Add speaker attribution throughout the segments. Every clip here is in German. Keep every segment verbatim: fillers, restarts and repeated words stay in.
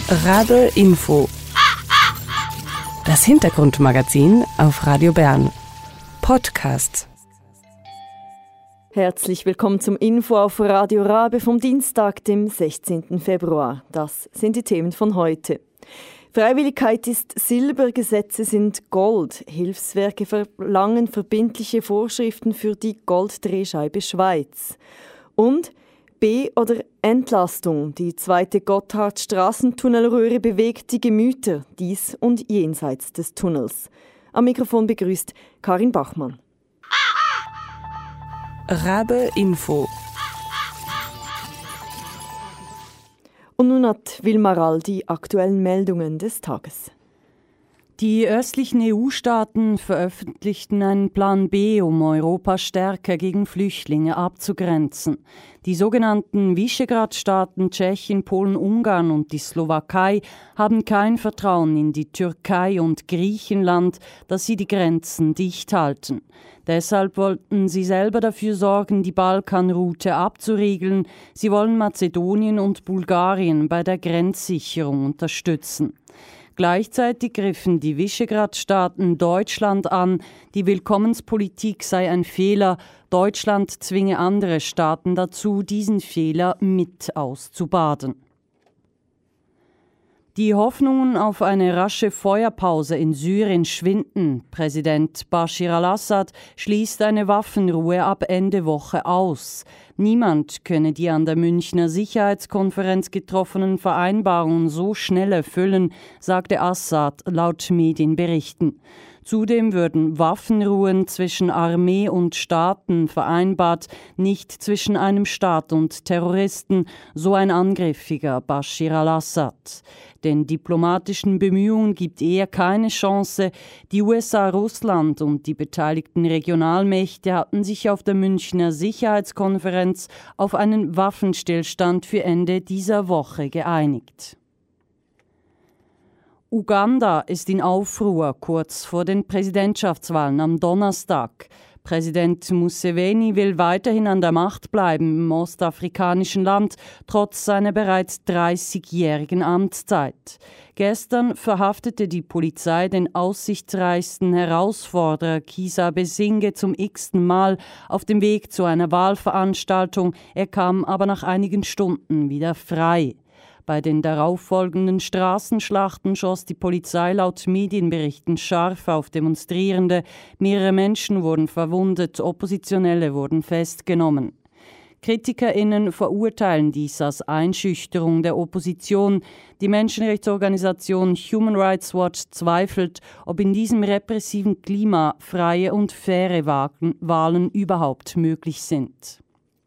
Speaker 1: Rabe Info. Das Hintergrundmagazin auf Radio Bern. Podcast.
Speaker 2: Herzlich willkommen zum Info auf Radio Rabe vom Dienstag, dem sechzehnten Februar. Das sind die Themen von heute. Freiwilligkeit ist Silber, Gesetze sind Gold. Hilfswerke verlangen verbindliche Vorschriften für die Golddrehscheibe Schweiz. Und B- oder Entlastung. Die zweite Gotthard-Straßentunnelröhre bewegt die Gemüter, dies und jenseits des Tunnels. Am Mikrofon begrüßt Karin Bachmann.
Speaker 1: Rabe Info.
Speaker 2: Und nun hat Wilma Rall die aktuellen Meldungen des Tages.
Speaker 3: Die östlichen E U-Staaten veröffentlichten einen Plan B, um Europa stärker gegen Flüchtlinge abzugrenzen. Die sogenannten Visegrad-Staaten Tschechien, Polen, Ungarn und die Slowakei haben kein Vertrauen in die Türkei und Griechenland, dass sie die Grenzen dicht halten. Deshalb wollten sie selber dafür sorgen, die Balkanroute abzuriegeln. Sie wollen Mazedonien und Bulgarien bei der Grenzsicherung unterstützen. Gleichzeitig griffen die Visegrad-Staaten Deutschland an, die Willkommenspolitik sei ein Fehler, Deutschland zwinge andere Staaten dazu, diesen Fehler mit auszubaden. Die Hoffnungen auf eine rasche Feuerpause in Syrien schwinden. Präsident Bashir al-Assad schließt eine Waffenruhe ab Ende Woche aus. Niemand könne die an der Münchner Sicherheitskonferenz getroffenen Vereinbarungen so schnell erfüllen, sagte Assad laut Medienberichten. Zudem würden Waffenruhen zwischen Armee und Staaten vereinbart, nicht zwischen einem Staat und Terroristen, so ein angriffiger Bashir al-Assad. Den diplomatischen Bemühungen gibt er keine Chance. Die U S A, Russland und die beteiligten Regionalmächte hatten sich auf der Münchner Sicherheitskonferenz auf einen Waffenstillstand für Ende dieser Woche geeinigt. Uganda ist in Aufruhr kurz vor den Präsidentschaftswahlen am Donnerstag. Präsident Museveni will weiterhin an der Macht bleiben im ostafrikanischen Land, trotz seiner bereits dreißigjährigen Amtszeit. Gestern verhaftete die Polizei den aussichtsreichsten Herausforderer Kizza Besigye zum x-ten Mal auf dem Weg zu einer Wahlveranstaltung. Er kam aber nach einigen Stunden wieder frei. Bei den darauffolgenden Straßenschlachten schoss die Polizei laut Medienberichten scharf auf Demonstrierende. Mehrere Menschen wurden verwundet, Oppositionelle wurden festgenommen. KritikerInnen verurteilen dies als Einschüchterung der Opposition. Die Menschenrechtsorganisation Human Rights Watch zweifelt, ob in diesem repressiven Klima freie und faire Wahlen überhaupt möglich sind.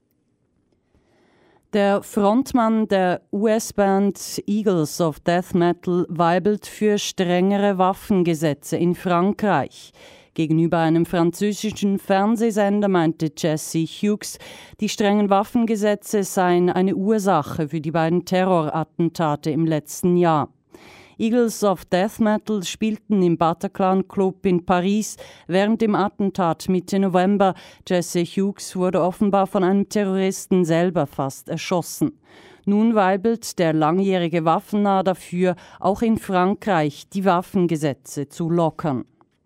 Speaker 3: Der Frontmann der U S-Band Eagles of Death Metal weibelt für strengere Waffengesetze in Frankreich. Gegenüber einem französischen Fernsehsender meinte Jesse Hughes, die strengen Waffengesetze seien eine Ursache für die beiden Terrorattentate im letzten Jahr. Eagles of Death Metal spielten im Bataclan Club in Paris während dem Attentat Mitte November. Jesse Hughes wurde offenbar von einem Terroristen selber fast erschossen. Nun weibelt der langjährige Waffennah dafür, auch in Frankreich die Waffengesetze zu lockern.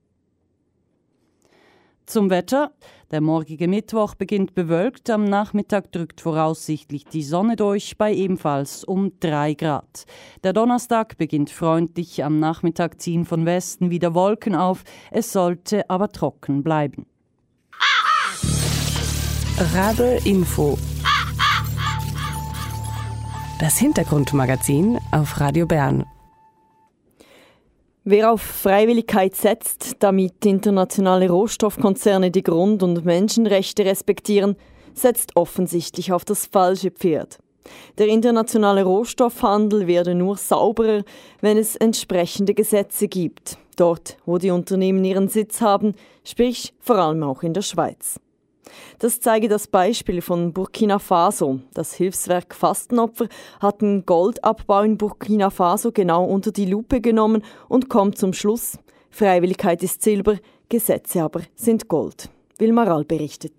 Speaker 3: Zum Wetter. Der morgige Mittwoch beginnt bewölkt, am Nachmittag drückt voraussichtlich die Sonne durch, bei ebenfalls um drei Grad. Der Donnerstag beginnt freundlich, am Nachmittag ziehen von Westen wieder Wolken auf, es sollte aber trocken bleiben.
Speaker 1: Rabe Info. Das Hintergrundmagazin auf Radio Bern.
Speaker 2: Wer auf Freiwilligkeit setzt, damit internationale Rohstoffkonzerne die Grund- und Menschenrechte respektieren, setzt offensichtlich auf das falsche Pferd. Der internationale Rohstoffhandel werde nur sauberer, wenn es entsprechende Gesetze gibt. Dort, wo die Unternehmen ihren Sitz haben, sprich vor allem auch in der Schweiz. Das zeige das Beispiel von Burkina Faso. Das Hilfswerk Fastenopfer hat den Goldabbau in Burkina Faso genau unter die Lupe genommen und kommt zum Schluss: Freiwilligkeit ist Silber, Gesetze aber sind Gold. Wilma Rall berichtet.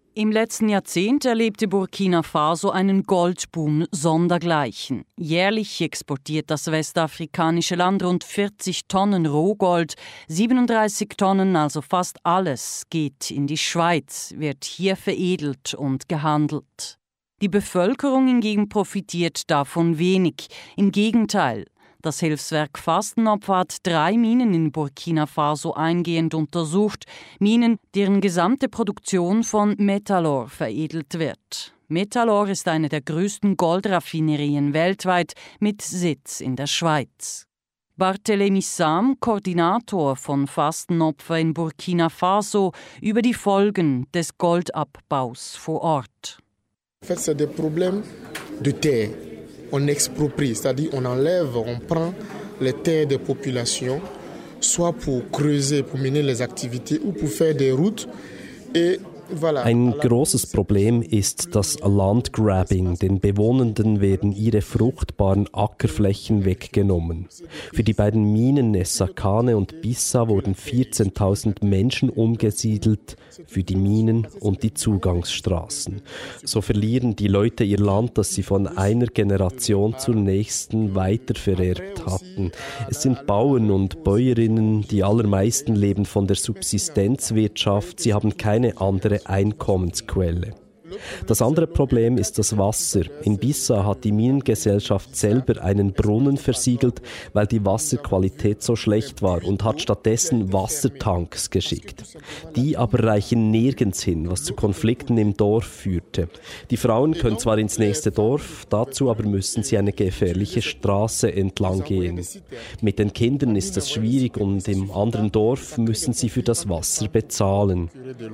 Speaker 3: Im letzten Jahrzehnt erlebte Burkina Faso einen Goldboom sondergleichen. Jährlich exportiert das westafrikanische Land rund vierzig Tonnen Rohgold. siebenunddreißig Tonnen, also fast alles, geht in die Schweiz, wird hier veredelt und gehandelt. Die Bevölkerung hingegen profitiert davon wenig. Im Gegenteil. Das Hilfswerk Fastenopfer hat drei Minen in Burkina Faso eingehend untersucht. Minen, deren gesamte Produktion von Metalor veredelt wird. Metalor ist eine der größten Goldraffinerien weltweit mit Sitz in der Schweiz. Barthélémy Sam, Koordinator von Fastenopfer in Burkina Faso, über die Folgen des Goldabbaus vor Ort.
Speaker 4: En fait, c'est des problèmes de terre. On exproprie, c'est-à-dire on enlève, on prend les terres des populations, soit pour creuser, pour mener les activités ou pour faire des routes. Et voilà.
Speaker 5: Ein großes Problem ist das Landgrabbing. Den Bewohnenden werden ihre fruchtbaren Ackerflächen weggenommen. Für die beiden Minen Essakane und Bissa wurden vierzehntausend Menschen umgesiedelt für die Minen und die Zugangsstraßen. So verlieren die Leute ihr Land, das sie von einer Generation zur nächsten weitervererbt hatten. Es sind Bauern und Bäuerinnen, die allermeisten leben von der Subsistenzwirtschaft. Sie haben keine andere Einkommensquelle. Das andere Problem ist das Wasser. In Bissa hat die Minengesellschaft selber einen Brunnen versiegelt, weil die Wasserqualität so schlecht war und hat stattdessen Wassertanks geschickt. Die aber reichen nirgends hin, was zu Konflikten im Dorf führte. Die Frauen können zwar ins nächste Dorf, dazu aber müssen sie eine gefährliche Straße entlang gehen. Mit den Kindern ist das schwierig und im anderen Dorf müssen sie für das Wasser bezahlen.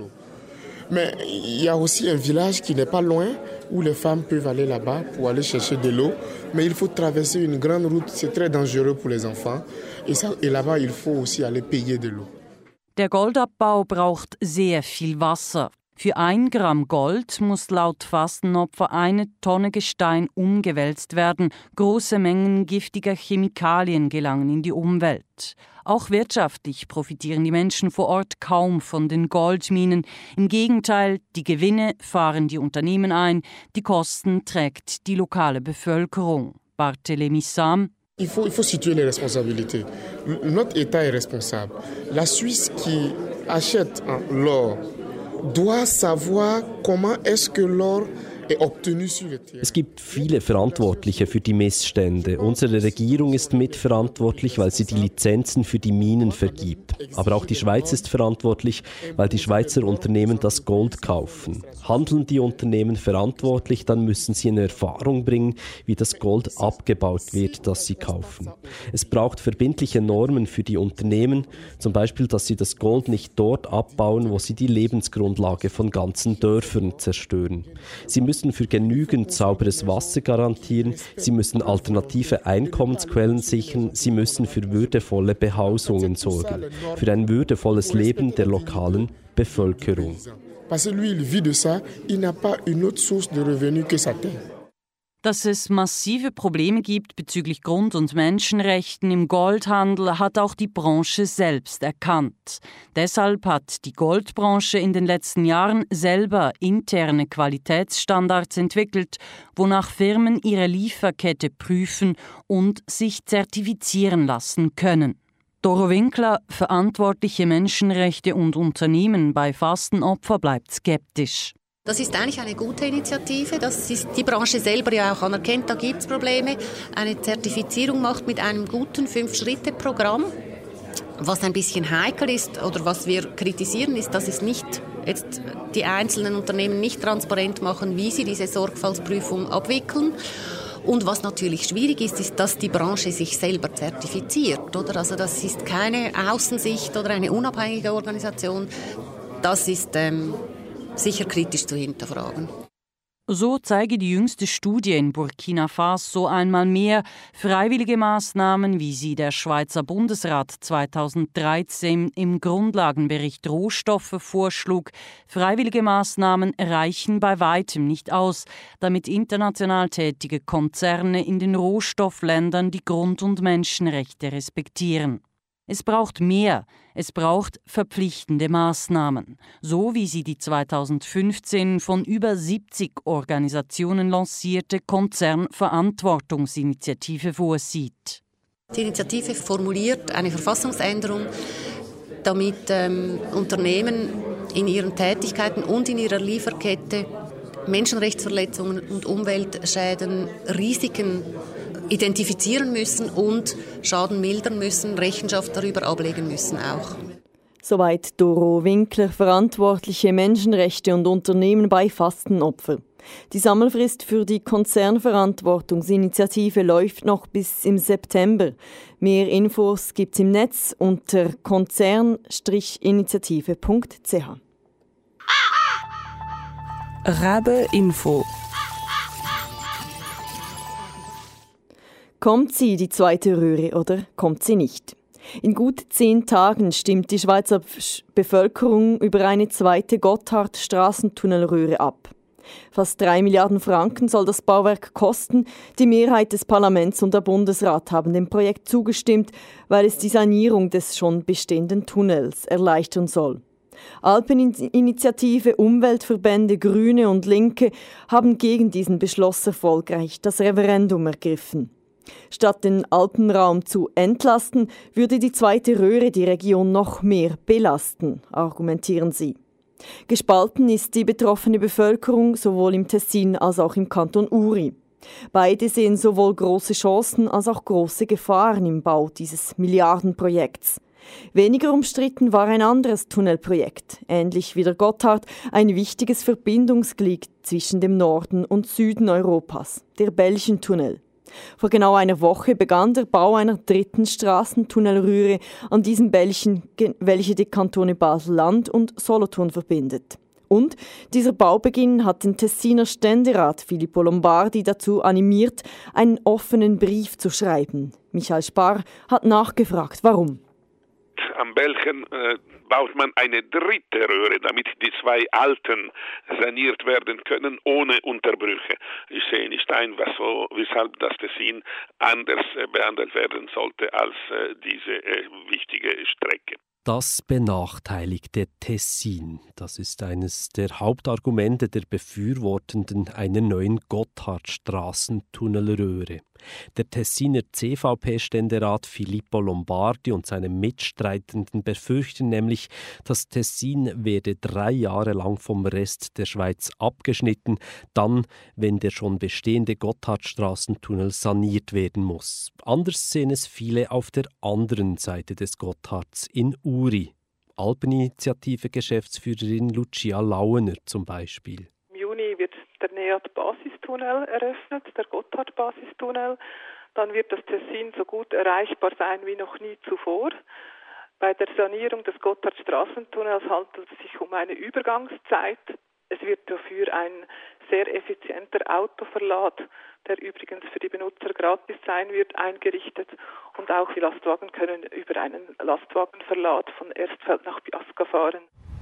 Speaker 4: Mais il y a aussi un village qui n'est pas loin où les femmes peuvent aller là-bas pour aller chercher de l'eau. Mais il faut traverser une grande route, c'est très dangereux pour les enfants. Et, ça, et là-bas, il faut aussi aller payer de l'eau.
Speaker 3: Der Goldabbau braucht sehr viel Wasser. Für ein Gramm Gold muss laut Fastenopfer eine Tonne Gestein umgewälzt werden. Große Mengen giftiger Chemikalien gelangen in die Umwelt. Auch wirtschaftlich profitieren die Menschen vor Ort kaum von den Goldminen. Im Gegenteil, die Gewinne fahren die Unternehmen ein, die Kosten trägt die lokale Bevölkerung. Barthélémy Sam.
Speaker 4: Il faut, il faut situer les responsabilités. Notre État est responsable. La Suisse qui achète l'or doit savoir comment est-ce que l'or est obtenu sur le terrain.
Speaker 5: Es gibt viele Verantwortliche für die Missstände. Unsere Regierung ist mitverantwortlich, weil sie die Lizenzen für die Minen vergibt. Aber auch die Schweiz ist verantwortlich, weil die Schweizer Unternehmen das Gold kaufen. Handeln die Unternehmen verantwortlich, dann müssen sie eine Erfahrung bringen, wie das Gold abgebaut wird, das sie kaufen. Es braucht verbindliche Normen für die Unternehmen, zum Beispiel, dass sie das Gold nicht dort abbauen, wo sie die Lebensgrundlage von ganzen Dörfern zerstören. Sie müssen für genügend sauberes Wasser garantieren, sie müssen alternative Einkommensquellen sichern, sie müssen für würdevolle Behausungen sorgen, für ein würdevolles Leben der lokalen Bevölkerung.
Speaker 4: Parce que lui, il vit de ça, il n'a pas une autre source de revenus que sa terre.
Speaker 3: Dass es massive Probleme gibt bezüglich Grund- und Menschenrechten im Goldhandel, hat auch die Branche selbst erkannt. Deshalb hat die Goldbranche in den letzten Jahren selber interne Qualitätsstandards entwickelt, wonach Firmen ihre Lieferkette prüfen und sich zertifizieren lassen können. Doro Winkler, verantwortliche Menschenrechte und Unternehmen bei Fastenopfer, bleibt skeptisch.
Speaker 6: Das ist eigentlich eine gute Initiative, dass die Branche selber ja auch anerkennt, da gibt es Probleme, eine Zertifizierung macht mit einem guten Fünf-Schritte-Programm. Was ein bisschen heikel ist oder was wir kritisieren, ist, dass es nicht jetzt die einzelnen Unternehmen nicht transparent machen, wie sie diese Sorgfaltsprüfung abwickeln. Und was natürlich schwierig ist, ist, dass die Branche sich selber zertifiziert, oder? Also das ist keine Außensicht oder eine unabhängige Organisation. Das ist ähm, sicher kritisch zu hinterfragen.
Speaker 3: So zeige die jüngste Studie in Burkina Faso einmal mehr, freiwillige Maßnahmen, wie sie der Schweizer Bundesrat zweitausenddreizehn im Grundlagenbericht Rohstoffe vorschlug, freiwillige Maßnahmen reichen bei weitem nicht aus, damit international tätige Konzerne in den Rohstoffländern die Grund- und Menschenrechte respektieren. Es braucht mehr. Es braucht verpflichtende Maßnahmen, so wie sie die zweitausendfünfzehn von über siebzig Organisationen lancierte Konzernverantwortungsinitiative vorsieht.
Speaker 6: Die Initiative formuliert eine Verfassungsänderung, damit ähm, Unternehmen in ihren Tätigkeiten und in ihrer Lieferkette Menschenrechtsverletzungen und Umweltschäden, Risiken identifizieren müssen und Schaden mildern müssen, Rechenschaft darüber ablegen müssen auch.
Speaker 2: Soweit Doro Winkler, verantwortliche Menschenrechte und Unternehmen bei Fastenopfer. Die Sammelfrist für die Konzernverantwortungsinitiative läuft noch bis im September. Mehr Infos gibt's im Netz unter konzern Initiative punkt c h.
Speaker 1: Rabe Info.
Speaker 2: Kommt sie, die zweite Röhre, oder kommt sie nicht? In gut zehn Tagen stimmt die Schweizer Bevölkerung über eine zweite Gotthard-Strassentunnelröhre ab. Fast drei Milliarden Franken soll das Bauwerk kosten. Die Mehrheit des Parlaments und der Bundesrat haben dem Projekt zugestimmt, weil es die Sanierung des schon bestehenden Tunnels erleichtern soll. Alpeninitiative, Umweltverbände, Grüne und Linke haben gegen diesen Beschluss erfolgreich das Referendum ergriffen. Statt den Alpenraum zu entlasten, würde die zweite Röhre die Region noch mehr belasten, argumentieren sie. Gespalten ist die betroffene Bevölkerung sowohl im Tessin als auch im Kanton Uri. Beide sehen sowohl große Chancen als auch große Gefahren im Bau dieses Milliardenprojekts. Weniger umstritten war ein anderes Tunnelprojekt, ähnlich wie der Gotthard, ein wichtiges Verbindungsglied zwischen dem Norden und Süden Europas, der Belchentunnel. Vor genau einer Woche begann der Bau einer dritten Strassentunnelröhre an diesem Belchen, welche die Kantone Basel-Land und Solothurn verbindet. Und dieser Baubeginn hat den Tessiner Ständerat Filippo Lombardi dazu animiert, einen offenen Brief zu schreiben. Michael Spar hat nachgefragt, warum.
Speaker 7: Am Belchen äh, baut man eine dritte Röhre, damit die zwei alten saniert werden können, ohne Unterbrüche. Ich sehe nicht ein, was so, weshalb das Tessin anders äh, behandelt werden sollte als äh, diese äh, wichtige Strecke.
Speaker 5: Das benachteiligte Tessin, das ist eines der Hauptargumente der Befürwortenden einer neuen Gotthardstrassentunnelröhre. Der Tessiner C V P-Ständerat Filippo Lombardi und seine Mitstreitenden befürchten nämlich, das Tessin werde drei Jahre lang vom Rest der Schweiz abgeschnitten, dann, wenn der schon bestehende Gotthardstrassentunnel saniert werden muss. Anders sehen es viele auf der anderen Seite des Gotthards in Uri. Alpeninitiative-Geschäftsführerin Lucia Lauener zum Beispiel.
Speaker 8: Im Juni wird der NEAT-Basistunnel eröffnet, der Gotthard-Basistunnel. Dann wird das Tessin so gut erreichbar sein wie noch nie zuvor. Bei der Sanierung des Gotthard-Strassentunnels handelt es sich um eine Übergangszeit. Es wird dafür ein sehr effizienter Autoverlad, der übrigens für die Benutzer gratis sein wird, eingerichtet. Und auch die Lastwagen können über einen Lastwagenverlad von Erstfeld nach Biasca fahren.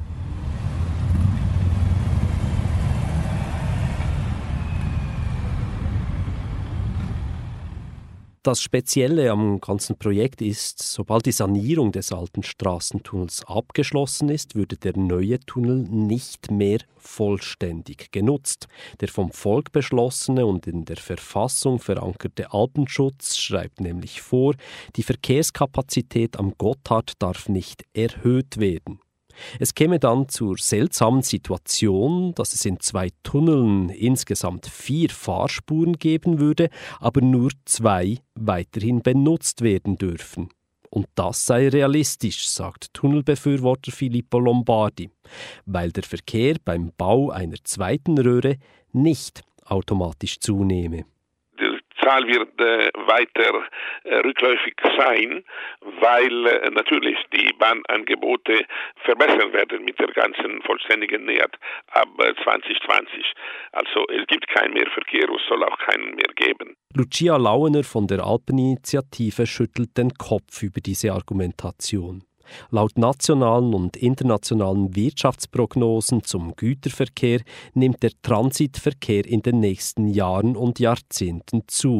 Speaker 5: Das Spezielle am ganzen Projekt ist, sobald die Sanierung des alten Strassentunnels abgeschlossen ist, würde der neue Tunnel nicht mehr vollständig genutzt. Der vom Volk beschlossene und in der Verfassung verankerte Alpenschutz schreibt nämlich vor, die Verkehrskapazität am Gotthard darf nicht erhöht werden. Es käme dann zur seltsamen Situation, dass es in zwei Tunneln insgesamt vier Fahrspuren geben würde, aber nur zwei weiterhin benutzt werden dürfen. Und das sei realistisch, sagt Tunnelbefürworter Filippo Lombardi, weil der Verkehr beim Bau einer zweiten Röhre nicht automatisch zunehme.
Speaker 7: Die Zahl wird äh, weiter äh, rückläufig sein, weil äh, natürlich die Bahnangebote verbessert werden mit der ganzen vollständigen NEAT ab äh, zwanzig zwanzig. Also es gibt keinen mehr Verkehr, es soll auch keinen mehr geben.
Speaker 5: Lucia Lauener von der Alpeninitiative schüttelt den Kopf über diese Argumentation. Laut nationalen und internationalen Wirtschaftsprognosen zum Güterverkehr nimmt der Transitverkehr in den nächsten Jahren und Jahrzehnten zu.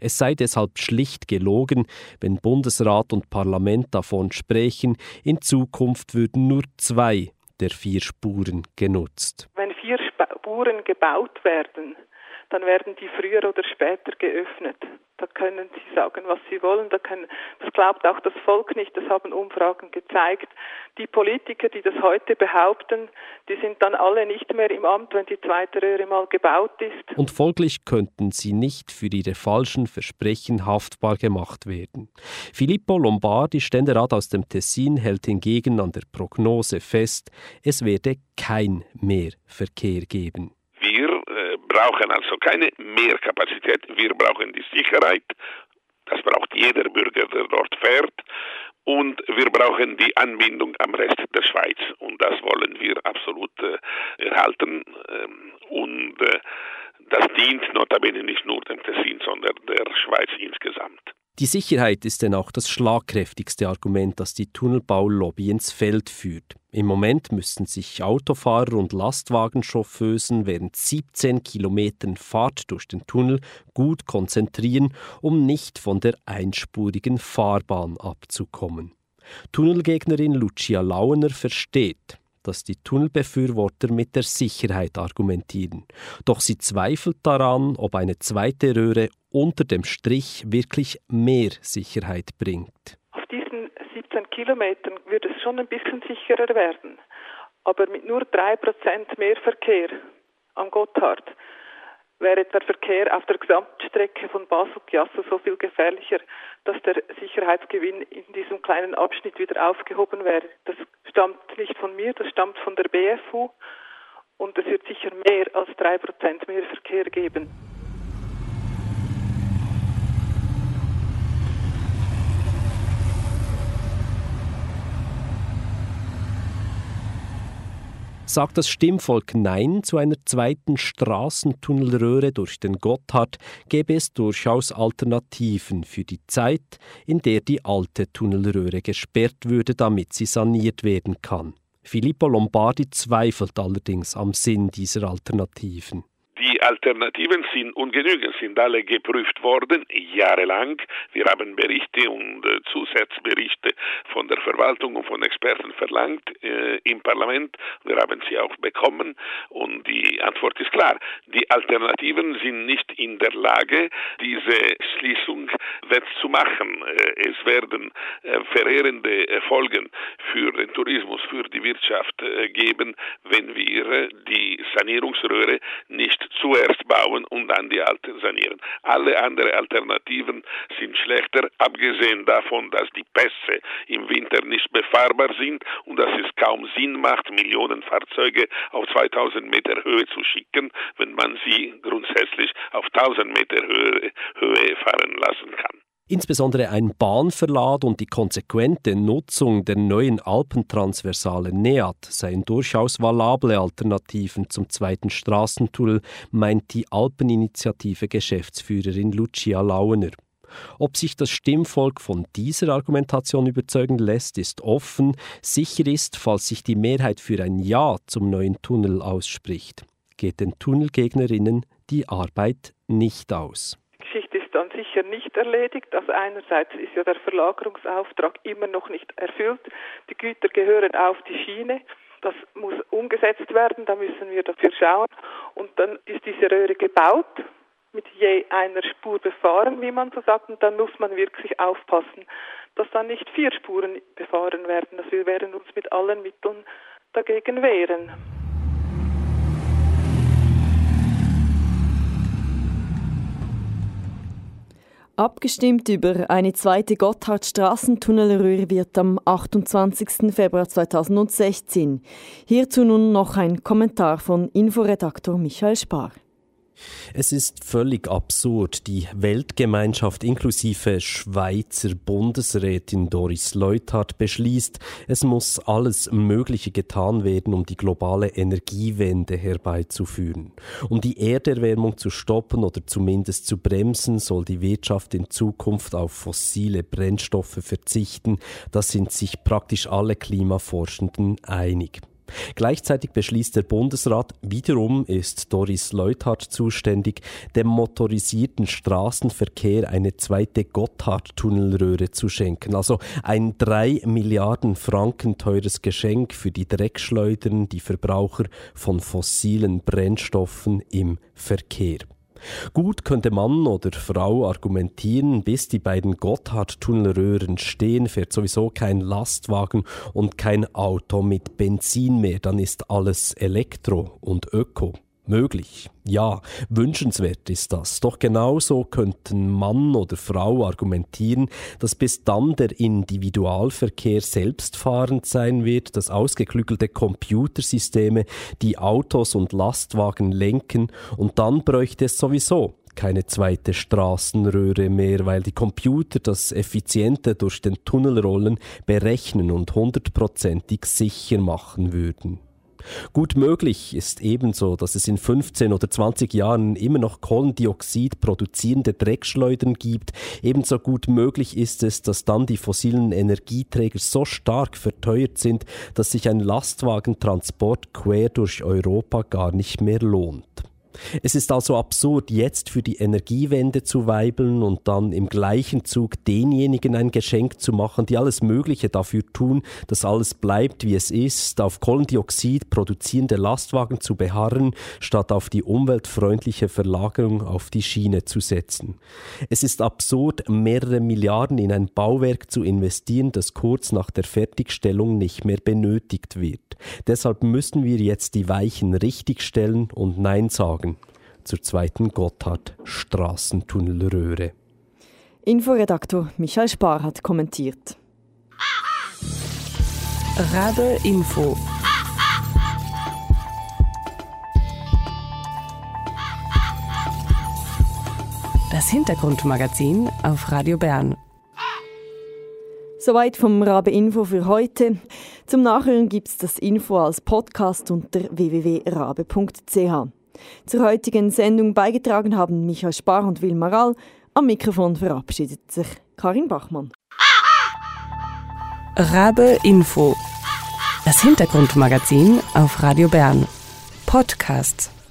Speaker 5: Es sei deshalb schlicht gelogen, wenn Bundesrat und Parlament davon sprechen, in Zukunft würden nur zwei der vier Spuren genutzt.
Speaker 8: Wenn vier Spuren gebaut werden, dann werden die früher oder später geöffnet. Da können Sie sagen, was Sie wollen. Da können, das glaubt auch das Volk nicht. Das haben Umfragen gezeigt. Die Politiker, die das heute behaupten, die sind dann alle nicht mehr im Amt, wenn die zweite Röhre mal gebaut ist.
Speaker 5: Und folglich könnten sie nicht für ihre falschen Versprechen haftbar gemacht werden. Filippo Lombardi, Ständerat aus dem Tessin, hält hingegen an der Prognose fest, es werde kein Mehrverkehr geben.
Speaker 7: Wir äh, brauchen also keine Mehrkapazität, wir brauchen die Sicherheit, das braucht jeder Bürger, der dort fährt, und wir brauchen die Anbindung am Rest der Schweiz, und das wollen wir absolut äh, erhalten, ähm, und äh, das dient notabene nicht nur dem Tessin, sondern der Schweiz insgesamt.
Speaker 5: Die Sicherheit ist denn auch das schlagkräftigste Argument, das die Tunnelbaulobby ins Feld führt. Im Moment müssten sich Autofahrer und Lastwagenchauffeusen während siebzehn Kilometern Fahrt durch den Tunnel gut konzentrieren, um nicht von der einspurigen Fahrbahn abzukommen. Tunnelgegnerin Lucia Launer versteht, dass die Tunnelbefürworter mit der Sicherheit argumentieren. Doch sie zweifelt daran, ob eine zweite Röhre unter dem Strich wirklich mehr Sicherheit bringt.
Speaker 8: Auf diesen siebzehn Kilometern würde es schon ein bisschen sicherer werden. Aber mit nur drei Prozent mehr Verkehr am Gotthard wäre der Verkehr auf der Gesamtstrecke von Basel-Chiasso so viel gefährlicher, dass der Sicherheitsgewinn in diesem kleinen Abschnitt wieder aufgehoben wäre. Das stammt nicht von mir, das stammt von der B F U, und es wird sicher mehr als drei Prozent mehr Verkehr geben.
Speaker 5: Sagt das Stimmvolk Nein zu einer zweiten Straßentunnelröhre durch den Gotthard, gäbe es durchaus Alternativen für die Zeit, in der die alte Tunnelröhre gesperrt würde, damit sie saniert werden kann. Filippo Lombardi zweifelt allerdings am Sinn dieser Alternativen.
Speaker 7: Die Alternativen sind ungenügend, sind alle geprüft worden, jahrelang. Wir haben Berichte und äh, Zusatzberichte von der Verwaltung und von Experten verlangt äh, im Parlament. Wir haben sie auch bekommen, und die Antwort ist klar. Die Alternativen sind nicht in der Lage, diese Schließung wettzumachen. Äh, es werden äh, verheerende Folgen für den Tourismus, für die Wirtschaft äh, geben, wenn wir äh, die Sanierungsröhre nicht zuerst bauen und dann die alten sanieren. Alle anderen Alternativen sind schlechter, abgesehen davon, dass die Pässe im Winter nicht befahrbar sind und dass es kaum Sinn macht, Millionen Fahrzeuge auf zweitausend Meter Höhe zu schicken, wenn man sie grundsätzlich auf tausend Meter Höhe, Höhe fahren lassen kann.
Speaker 5: Insbesondere ein Bahnverlad und die konsequente Nutzung der neuen Alpentransversale NEAT seien durchaus valable Alternativen zum zweiten Straßentunnel, meint die Alpeninitiative-Geschäftsführerin Lucia Launer. Ob sich das Stimmvolk von dieser Argumentation überzeugen lässt, ist offen. Sicher ist, falls sich die Mehrheit für ein Ja zum neuen Tunnel ausspricht, geht den Tunnelgegnerinnen die Arbeit nicht aus.
Speaker 8: Die Geschichte ist dann sicher nicht erledigt. Also einerseits ist ja der Verlagerungsauftrag immer noch nicht erfüllt. Die Güter gehören auf die Schiene. Das muss umgesetzt werden, da müssen wir dafür schauen. Und dann ist diese Röhre gebaut, mit je einer Spur befahren, wie man so sagt. Und dann muss man wirklich aufpassen, dass dann nicht vier Spuren befahren werden. Also wir werden uns mit allen Mitteln dagegen wehren.
Speaker 2: Abgestimmt über eine zweite Gotthard-Straßentunnelröhre wird am achtundzwanzigsten Februar zweitausendsechzehn. Hierzu nun noch ein Kommentar von Inforedaktor Michael Spar.
Speaker 5: Es ist völlig absurd. Die Weltgemeinschaft inklusive Schweizer Bundesrätin Doris Leuthard beschließt, es muss alles Mögliche getan werden, um die globale Energiewende herbeizuführen. Um die Erderwärmung zu stoppen oder zumindest zu bremsen, soll die Wirtschaft in Zukunft auf fossile Brennstoffe verzichten. Da sind sich praktisch alle Klimaforschenden einig. Gleichzeitig beschließt der Bundesrat, wiederum ist Doris Leuthard zuständig, dem motorisierten Straßenverkehr eine zweite Gotthardtunnelröhre zu schenken. Also ein drei Milliarden Franken teures Geschenk für die Dreckschleudern, die Verbraucher von fossilen Brennstoffen im Verkehr. Gut könnte Mann oder Frau argumentieren, bis die beiden Gotthardtunnelröhren stehen, fährt sowieso kein Lastwagen und kein Auto mit Benzin mehr, dann ist alles Elektro und Öko. Möglich, ja, wünschenswert ist das. Doch genauso könnten Mann oder Frau argumentieren, dass bis dann der Individualverkehr selbstfahrend sein wird, dass ausgeklügelte Computersysteme die Autos und Lastwagen lenken und dann bräuchte es sowieso keine zweite Straßenröhre mehr, weil die Computer das effiziente durch den Tunnelrollen berechnen und hundertprozentig sicher machen würden. Gut möglich ist ebenso, dass es in fünfzehn oder zwanzig Jahren immer noch Kohlendioxid produzierende Dreckschleudern gibt. Ebenso gut möglich ist es, dass dann die fossilen Energieträger so stark verteuert sind, dass sich ein Lastwagentransport quer durch Europa gar nicht mehr lohnt. Es ist also absurd, jetzt für die Energiewende zu weibeln und dann im gleichen Zug denjenigen ein Geschenk zu machen, die alles Mögliche dafür tun, dass alles bleibt, wie es ist, auf Kohlendioxid produzierende Lastwagen zu beharren, statt auf die umweltfreundliche Verlagerung auf die Schiene zu setzen. Es ist absurd, mehrere Milliarden in ein Bauwerk zu investieren, das kurz nach der Fertigstellung nicht mehr benötigt wird. Deshalb müssen wir jetzt die Weichen richtigstellen und Nein sagen zur zweiten Gotthard-Straßentunnelröhre.
Speaker 2: Inforedaktor Michael Spar hat kommentiert.
Speaker 1: Rabe Info. Das Hintergrundmagazin auf Radio Bern.
Speaker 2: Soweit vom Rabe Info für heute. Zum Nachhören gibt es das Info als Podcast unter w w w punkt rabe punkt c h. Zur heutigen Sendung beigetragen haben Michael Spar und Wilma Rall. Am Mikrofon verabschiedet sich Karin Bachmann.
Speaker 1: Rabe Info. Das Hintergrundmagazin auf Radio Bern. Podcast.